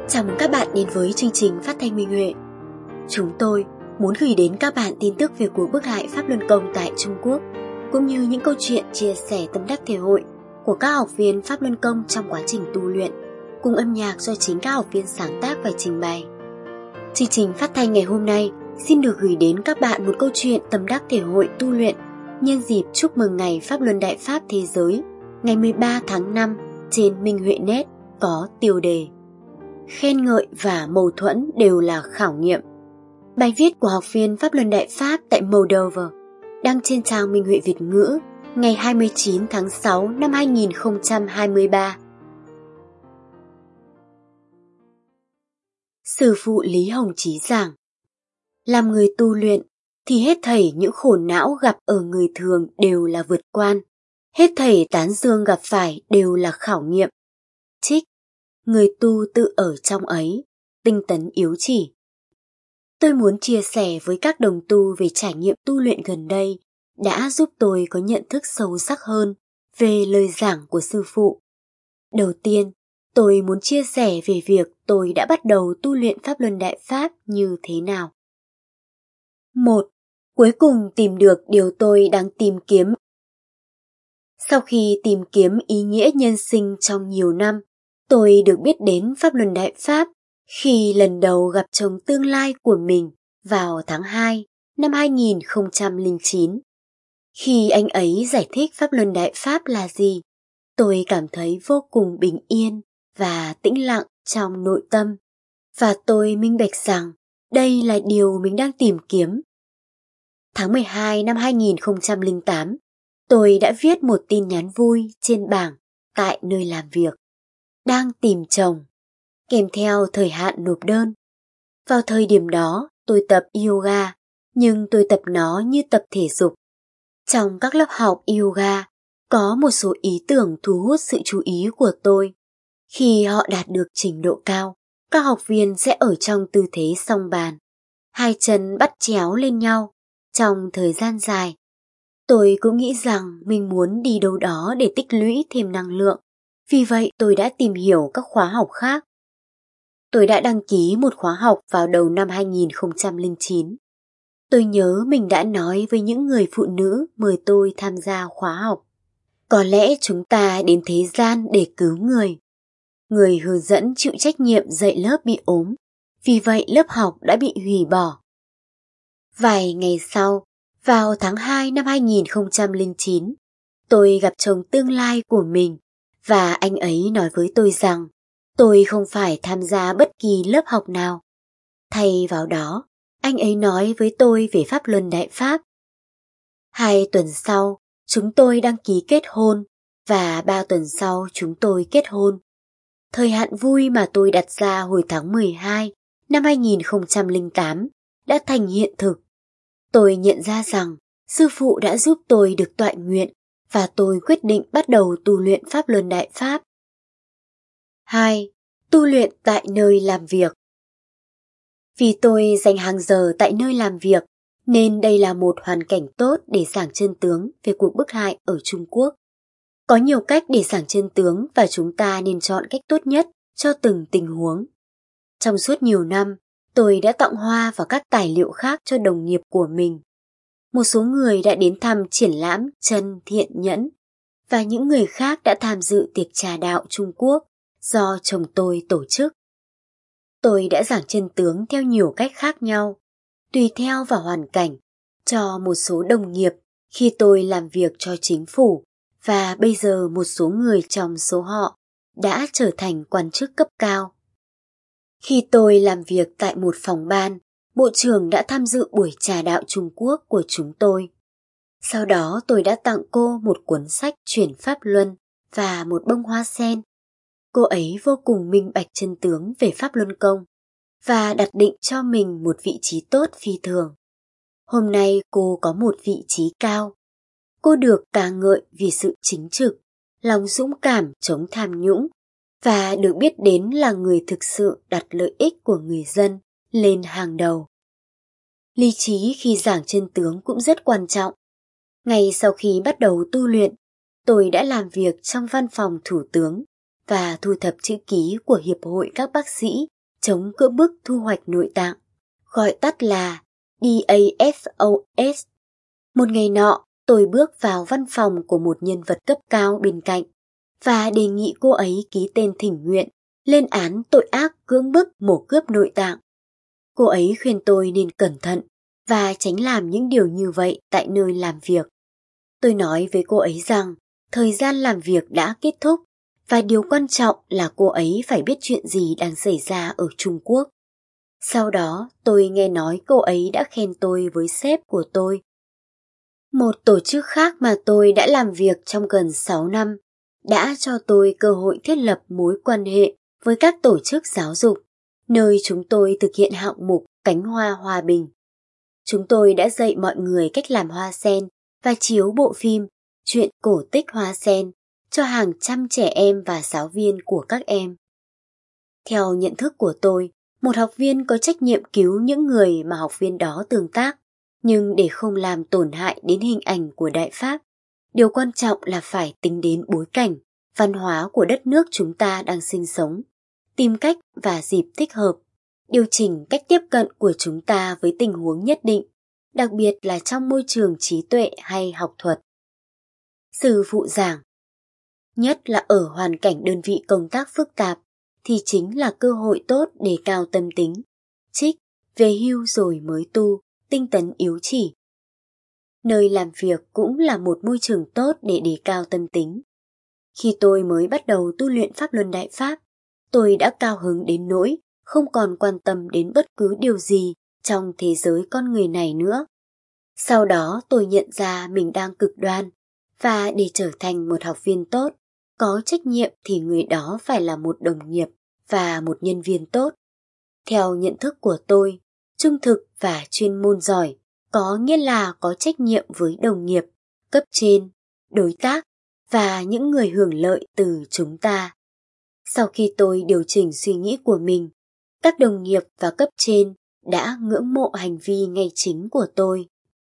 Chào mừng các bạn đến với chương trình phát thanh Minh Huệ. Chúng tôi muốn gửi đến các bạn tin tức về cuộc bức hại Pháp Luân Công tại Trung Quốc, cũng như những câu chuyện chia sẻ tâm đắc thể hội của các học viên Pháp Luân Công trong quá trình tu luyện, cùng âm nhạc do chính các học viên sáng tác và trình bày. Chương trình phát thanh ngày hôm nay xin được gửi đến các bạn một câu chuyện tâm đắc thể hội tu luyện nhân dịp chúc mừng ngày Pháp Luân Đại Pháp Thế Giới ngày 13 tháng 5 trên Minh Huệ Net có tiêu đề Khen ngợi và mâu thuẫn đều là khảo nghiệm. Bài viết của học viên Pháp Luân Đại Pháp tại Moldova đăng trên trang Minh Huệ Việt ngữ ngày 29 tháng 6 năm 2023. Sư phụ Lý Hồng Chí giảng: làm người tu luyện thì hết thảy những khổ não gặp ở người thường đều là vượt quan, hết thảy tán dương gặp phải đều là khảo nghiệm. Trích: người tu tự ở trong ấy, tinh tấn yếu chỉ. Tôi muốn chia sẻ với các đồng tu về trải nghiệm tu luyện gần đây đã giúp tôi có nhận thức sâu sắc hơn về lời giảng của sư phụ. Đầu tiên, tôi muốn chia sẻ về việc tôi đã bắt đầu tu luyện Pháp Luân Đại Pháp như thế nào. 1. Cuối cùng tìm được điều tôi đang tìm kiếm. Sau khi tìm kiếm ý nghĩa nhân sinh trong nhiều năm, tôi được biết đến Pháp Luân Đại Pháp khi lần đầu gặp chồng tương lai của mình vào tháng 2 năm 2009. Khi anh ấy giải thích Pháp Luân Đại Pháp là gì, tôi cảm thấy vô cùng bình yên và tĩnh lặng trong nội tâm, và tôi minh bạch rằng đây là điều mình đang tìm kiếm. Tháng 12 năm 2008, tôi đã viết một tin nhắn vui trên bảng tại nơi làm việc: đang tìm chồng, kèm theo thời hạn nộp đơn. Vào thời điểm đó, tôi tập yoga, nhưng tôi tập nó như tập thể dục. Trong các lớp học yoga, có một số ý tưởng thu hút sự chú ý của tôi. Khi họ đạt được trình độ cao, các học viên sẽ ở trong tư thế song bàn, hai chân bắt chéo lên nhau trong thời gian dài. Tôi cũng nghĩ rằng mình muốn đi đâu đó để tích lũy thêm năng lượng. Vì vậy tôi đã tìm hiểu các khóa học khác. Tôi đã đăng ký một khóa học vào đầu năm 2009. Tôi nhớ mình đã nói với những người phụ nữ mời tôi tham gia khóa học: có lẽ chúng ta đến thế gian để cứu người. Người hướng dẫn chịu trách nhiệm dạy lớp bị ốm, vì vậy lớp học đã bị hủy bỏ. Vài ngày sau, vào tháng 2 năm 2009, tôi gặp chồng tương lai của mình, và anh ấy nói với tôi rằng tôi không phải tham gia bất kỳ lớp học nào. Thay vào đó, anh ấy nói với tôi về Pháp Luân Đại Pháp. 2 tuần sau, chúng tôi đăng ký kết hôn, và 3 tuần sau chúng tôi kết hôn. Thời hạn vui mà tôi đặt ra hồi tháng 12 năm 2008 đã thành hiện thực. Tôi nhận ra rằng sư phụ đã giúp tôi được toại nguyện, và tôi quyết định bắt đầu tu luyện Pháp Luân Đại Pháp. 2. Tu luyện tại nơi làm việc. Vì tôi dành hàng giờ tại nơi làm việc, nên đây là một hoàn cảnh tốt để giảng chân tướng về cuộc bức hại ở Trung Quốc. Có nhiều cách để giảng chân tướng, và chúng ta nên chọn cách tốt nhất cho từng tình huống. Trong suốt nhiều năm, tôi đã tặng hoa và các tài liệu khác cho đồng nghiệp của mình. Một số người đã đến thăm triển lãm chân thiện nhẫn, và những người khác đã tham dự tiệc trà đạo Trung Quốc do chồng tôi tổ chức. Tôi đã giảng chân tướng theo nhiều cách khác nhau, tùy theo vào hoàn cảnh, cho một số đồng nghiệp khi tôi làm việc cho chính phủ, và bây giờ một số người trong số họ đã trở thành quan chức cấp cao. Khi tôi làm việc tại một phòng ban, Bộ trưởng đã tham dự buổi trà đạo Trung Quốc của chúng tôi. Sau đó tôi đã tặng cô một cuốn sách Chuyển Pháp Luân và một bông hoa sen. Cô ấy vô cùng minh bạch chân tướng về Pháp Luân Công và đặt định cho mình một vị trí tốt phi thường. Hôm nay cô có một vị trí cao. Cô được ca ngợi vì sự chính trực, lòng dũng cảm chống tham nhũng, và được biết đến là người thực sự đặt lợi ích của người dân lên hàng đầu. Lý trí khi giảng chân tướng cũng rất quan trọng. Ngay sau khi bắt đầu tu luyện, tôi đã làm việc trong văn phòng thủ tướng và thu thập chữ ký của Hiệp hội các bác sĩ chống cưỡng bức thu hoạch nội tạng, gọi tắt là DAFOS. Một ngày nọ, tôi bước vào văn phòng của một nhân vật cấp cao bên cạnh và đề nghị cô ấy ký tên thỉnh nguyện lên án tội ác cưỡng bức mổ cướp nội tạng. Cô ấy khuyên tôi nên cẩn thận và tránh làm những điều như vậy tại nơi làm việc. Tôi nói với cô ấy rằng thời gian làm việc đã kết thúc và điều quan trọng là cô ấy phải biết chuyện gì đang xảy ra ở Trung Quốc. Sau đó tôi nghe nói cô ấy đã khen tôi với sếp của tôi. Một tổ chức khác mà tôi đã làm việc trong gần 6 năm đã cho tôi cơ hội thiết lập mối quan hệ với các tổ chức giáo dục, nơi chúng tôi thực hiện hạng mục Cánh hoa hòa bình. Chúng tôi đã dạy mọi người cách làm hoa sen và chiếu bộ phim Chuyện cổ tích hoa sen cho hàng trăm trẻ em và giáo viên của các em. Theo nhận thức của tôi, một học viên có trách nhiệm cứu những người mà học viên đó tương tác, nhưng để không làm tổn hại đến hình ảnh của Đại Pháp, điều quan trọng là phải tính đến bối cảnh, văn hóa của đất nước chúng ta đang sinh sống, tìm cách và dịp thích hợp, điều chỉnh cách tiếp cận của chúng ta với tình huống nhất định, đặc biệt là trong môi trường trí tuệ hay học thuật. Sư phụ giảng, nhất là ở hoàn cảnh đơn vị công tác phức tạp, thì chính là cơ hội tốt để cao tâm tính. Trích, về hưu rồi mới tu, tinh tấn yếu chỉ. Nơi làm việc cũng là một môi trường tốt để đề cao tâm tính. Khi tôi mới bắt đầu tu luyện Pháp Luân Đại Pháp, tôi đã cao hứng đến nỗi không còn quan tâm đến bất cứ điều gì trong thế giới con người này nữa. Sau đó tôi nhận ra mình đang cực đoan, và để trở thành một học viên tốt, có trách nhiệm thì người đó phải là một đồng nghiệp và một nhân viên tốt. Theo nhận thức của tôi, trung thực và chuyên môn giỏi có nghĩa là có trách nhiệm với đồng nghiệp, cấp trên, đối tác và những người hưởng lợi từ chúng ta. Sau khi tôi điều chỉnh suy nghĩ của mình, các đồng nghiệp và cấp trên đã ngưỡng mộ hành vi ngay chính của tôi.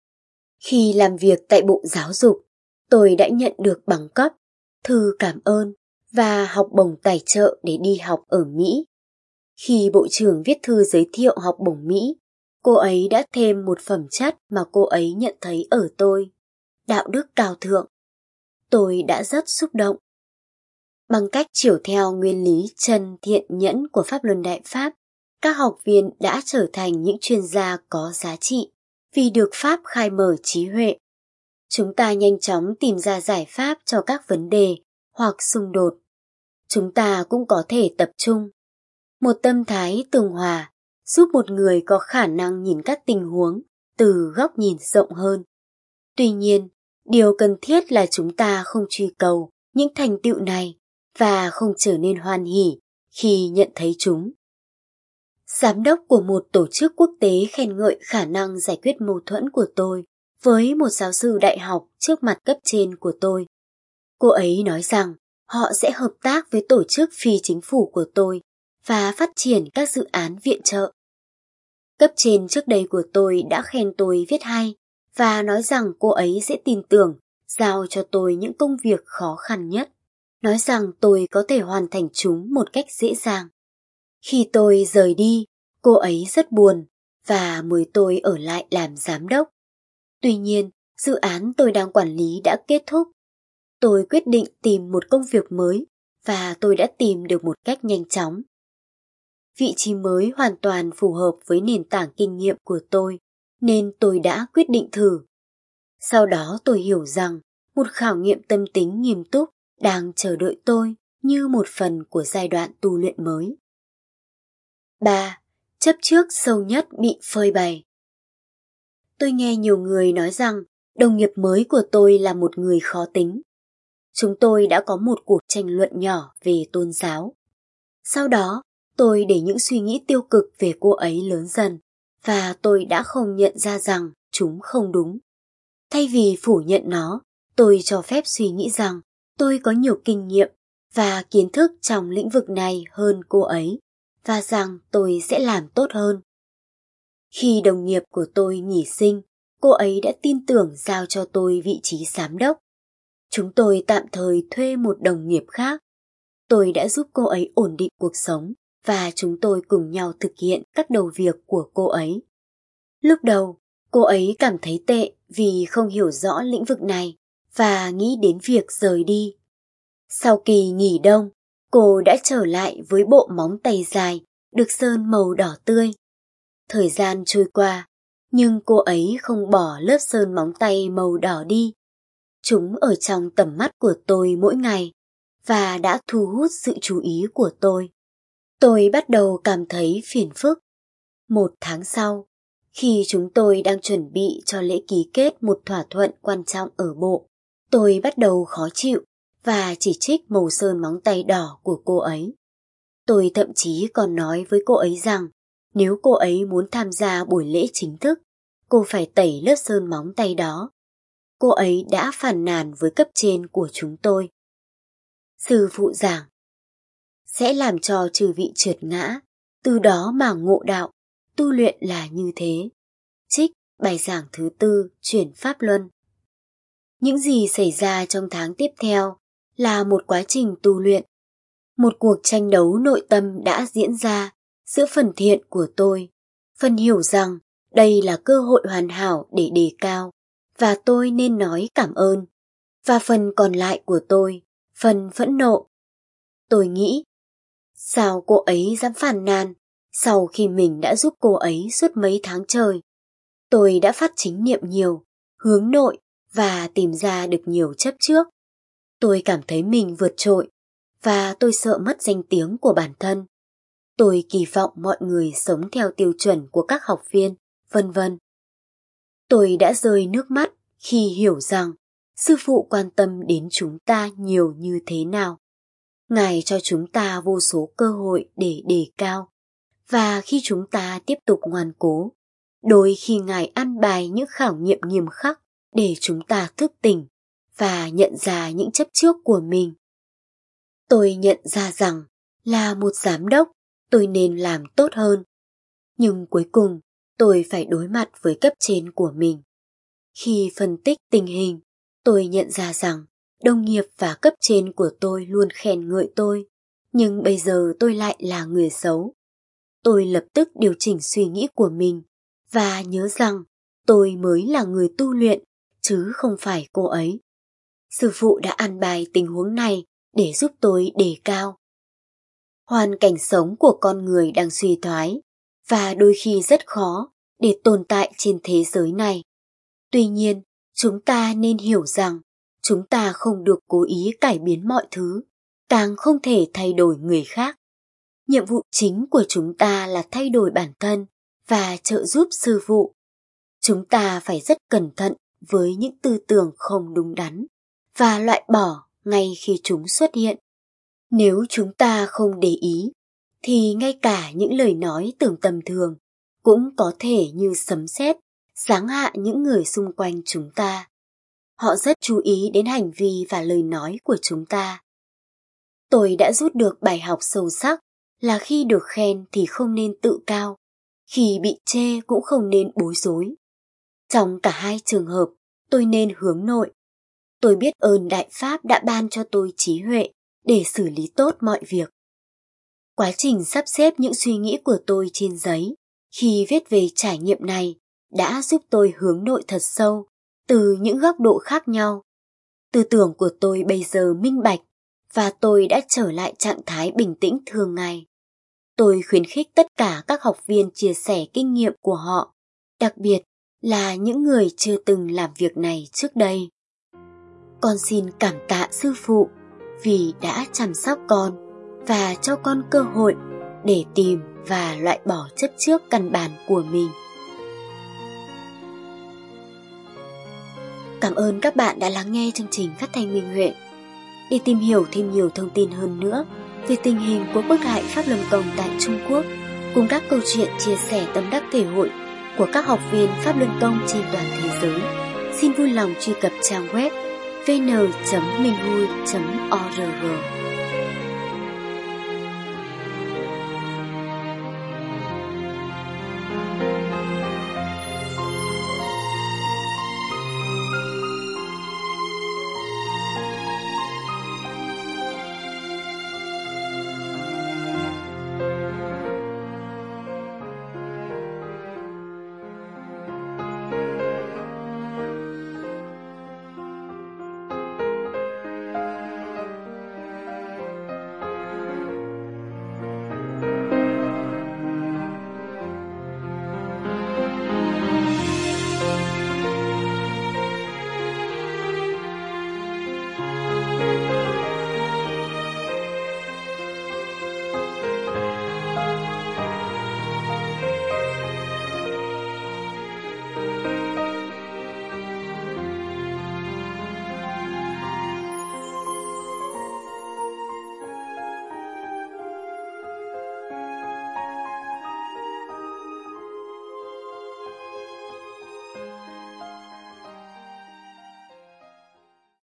Khi làm việc tại Bộ Giáo dục, tôi đã nhận được bằng cấp, thư cảm ơn và học bổng tài trợ để đi học ở Mỹ. Khi Bộ trưởng viết thư giới thiệu học bổng Mỹ, cô ấy đã thêm một phẩm chất mà cô ấy nhận thấy ở tôi, đạo đức cao thượng. Tôi đã rất xúc động. Bằng cách chiều theo nguyên lý chân thiện nhẫn của Pháp Luân Đại Pháp, các học viên đã trở thành những chuyên gia có giá trị vì được Pháp khai mở trí huệ. Chúng ta nhanh chóng tìm ra giải pháp cho các vấn đề hoặc xung đột. Chúng ta cũng có thể tập trung. Một tâm thái tường hòa giúp một người có khả năng nhìn các tình huống từ góc nhìn rộng hơn. Tuy nhiên, điều cần thiết là chúng ta không truy cầu những thành tựu này và không trở nên hoan hỉ khi nhận thấy chúng. Giám đốc của một tổ chức quốc tế khen ngợi khả năng giải quyết mâu thuẫn của tôi với một giáo sư đại học trước mặt cấp trên của tôi. Cô ấy nói rằng họ sẽ hợp tác với tổ chức phi chính phủ của tôi và phát triển các dự án viện trợ. Cấp trên trước đây của tôi đã khen tôi viết hay và nói rằng cô ấy sẽ tin tưởng giao cho tôi những công việc khó khăn nhất, nói rằng tôi có thể hoàn thành chúng một cách dễ dàng. Khi tôi rời đi, cô ấy rất buồn và mời tôi ở lại làm giám đốc. Tuy nhiên, dự án tôi đang quản lý đã kết thúc. Tôi quyết định tìm một công việc mới và tôi đã tìm được một cách nhanh chóng. Vị trí mới hoàn toàn phù hợp với nền tảng kinh nghiệm của tôi, nên tôi đã quyết định thử. Sau đó tôi hiểu rằng một khảo nghiệm tâm tính nghiêm túc đang chờ đợi tôi như một phần của giai đoạn tu luyện mới. 3. Chấp trước sâu nhất bị phơi bày. Tôi nghe nhiều người nói rằng đồng nghiệp mới của tôi là một người khó tính. Chúng tôi đã có một cuộc tranh luận nhỏ về tôn giáo. Sau đó, tôi để những suy nghĩ tiêu cực về cô ấy lớn dần, và tôi đã không nhận ra rằng chúng không đúng. Thay vì phủ nhận nó, tôi cho phép suy nghĩ rằng tôi có nhiều kinh nghiệm và kiến thức trong lĩnh vực này hơn cô ấy, và rằng tôi sẽ làm tốt hơn. Khi đồng nghiệp của tôi nghỉ sinh, cô ấy đã tin tưởng giao cho tôi vị trí giám đốc. Chúng tôi tạm thời thuê một đồng nghiệp khác. Tôi đã giúp cô ấy ổn định cuộc sống và chúng tôi cùng nhau thực hiện các đầu việc của cô ấy. Lúc đầu, cô ấy cảm thấy tệ vì không hiểu rõ lĩnh vực này và nghĩ đến việc rời đi. Sau kỳ nghỉ đông, cô đã trở lại với bộ móng tay dài được sơn màu đỏ tươi. Thời gian trôi qua, nhưng cô ấy không bỏ lớp sơn móng tay màu đỏ đi. Chúng ở trong tầm mắt của tôi mỗi ngày và đã thu hút sự chú ý của tôi. Tôi bắt đầu cảm thấy phiền phức. 1 tháng sau, khi chúng tôi đang chuẩn bị cho lễ ký kết một thỏa thuận quan trọng ở bộ, tôi bắt đầu khó chịu và chỉ trích màu sơn móng tay đỏ của cô ấy. Tôi thậm chí còn nói với cô ấy rằng nếu cô ấy muốn tham gia buổi lễ chính thức, cô phải tẩy lớp sơn móng tay đó. Cô ấy đã phàn nàn với cấp trên của chúng tôi. Sư phụ giảng sẽ làm cho chư vị trượt ngã, từ đó mà ngộ đạo, tu luyện là như thế. Trích bài giảng thứ 4 chuyển Pháp Luân. Những gì xảy ra trong tháng tiếp theo là một quá trình tu luyện. Một cuộc tranh đấu nội tâm đã diễn ra giữa phần thiện của tôi, phần hiểu rằng đây là cơ hội hoàn hảo để đề cao và tôi nên nói cảm ơn, và phần còn lại của tôi, phần phẫn nộ. Tôi nghĩ, sao cô ấy dám phàn nàn sau khi mình đã giúp cô ấy suốt mấy tháng trời. Tôi đã phát chính niệm nhiều, hướng nội và tìm ra được nhiều chấp trước. Tôi cảm thấy mình vượt trội và tôi sợ mất danh tiếng của bản thân. Tôi kỳ vọng mọi người sống theo tiêu chuẩn của các học viên, vân vân. Tôi đã rơi nước mắt khi hiểu rằng sư phụ quan tâm đến chúng ta nhiều như thế nào. Ngài cho chúng ta vô số cơ hội để đề cao, và khi chúng ta tiếp tục ngoan cố, đôi khi Ngài an bài những khảo nghiệm nghiêm khắc để chúng ta thức tỉnh và nhận ra những chấp trước của mình. Tôi nhận ra rằng là một giám đốc, tôi nên làm tốt hơn. Nhưng cuối cùng, tôi phải đối mặt với cấp trên của mình. Khi phân tích tình hình, tôi nhận ra rằng đồng nghiệp và cấp trên của tôi luôn khen ngợi tôi, nhưng bây giờ tôi lại là người xấu. Tôi lập tức điều chỉnh suy nghĩ của mình và nhớ rằng tôi mới là người tu luyện, chứ không phải cô ấy. Sư phụ đã an bài tình huống này để giúp tôi đề cao. Hoàn cảnh sống của con người đang suy thoái, và đôi khi rất khó để tồn tại trên thế giới này. Tuy nhiên, chúng ta nên hiểu rằng chúng ta không được cố ý cải biến mọi thứ, càng không thể thay đổi người khác. Nhiệm vụ chính của chúng ta là thay đổi bản thân và trợ giúp sư phụ. Chúng ta phải rất cẩn thận với những tư tưởng không đúng đắn và loại bỏ ngay khi chúng xuất hiện. Nếu chúng ta không để ý, thì ngay cả những lời nói tưởng tầm thường cũng có thể như sấm sét giáng hạ những người xung quanh chúng ta. Họ rất chú ý đến hành vi và lời nói của chúng ta. Tôi đã rút được bài học sâu sắc là khi được khen thì không nên tự cao, khi bị chê cũng không nên bối rối. Trong cả hai trường hợp, tôi nên hướng nội. Tôi biết ơn Đại Pháp đã ban cho tôi trí huệ để xử lý tốt mọi việc. Quá trình sắp xếp những suy nghĩ của tôi trên giấy khi viết về trải nghiệm này đã giúp tôi hướng nội thật sâu từ những góc độ khác nhau. Tư tưởng của tôi bây giờ minh bạch và tôi đã trở lại trạng thái bình tĩnh thường ngày. Tôi khuyến khích tất cả các học viên chia sẻ kinh nghiệm của họ, đặc biệt là những người chưa từng làm việc này trước đây. Con xin cảm tạ sư phụ vì đã chăm sóc con và cho con cơ hội để tìm và loại bỏ chấp trước căn bản của mình. Cảm ơn các bạn đã lắng nghe chương trình phát thanh Minh Huệ. Để tìm hiểu thêm nhiều thông tin hơn nữa về tình hình của bức hại Pháp Luân Công tại Trung Quốc, cùng các câu chuyện chia sẻ tâm đắc thể hội của các học viên Pháp Luân Công trên toàn thế giới, xin vui lòng truy cập trang web vn.minhui.org.